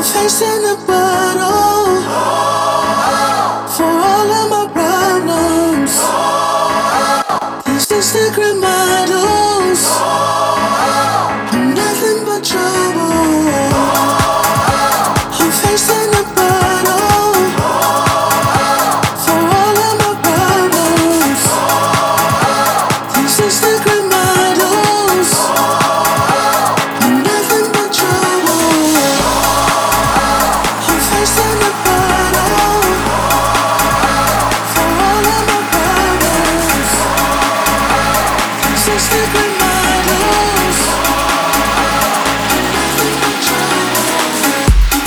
facing the battle for all of my problems. These Instagram models, I'm nothing but trouble. I'm facing the battle for all of my problems. These Instagram models, I'm nothing but trouble. I'm facing the battle for all of my problems. These Instagram models, I'm nothing but trouble.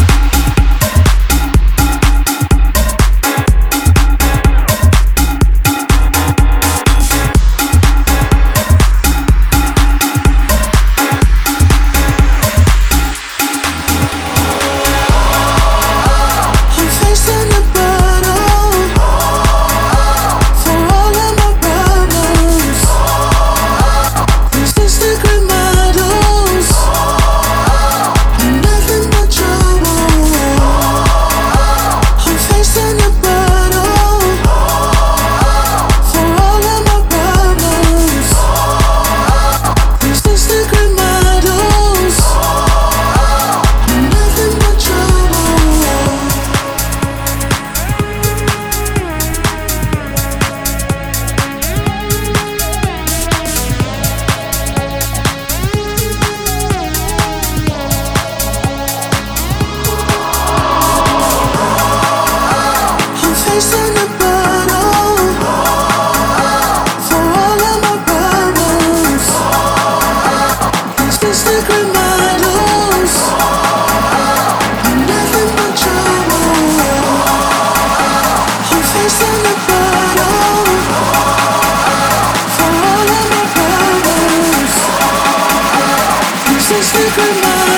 I'm facing the battle for all of my problems. These Instagram models, I'm nothing but trouble. I'm facing the battle for all of my problems. These Instagram models, I'm nothing but trouble. I'm facing the battle for all of my problems. These Instagram models, I'm nothing but trouble. I'm facing the battle for all of my problems. These Instagram models.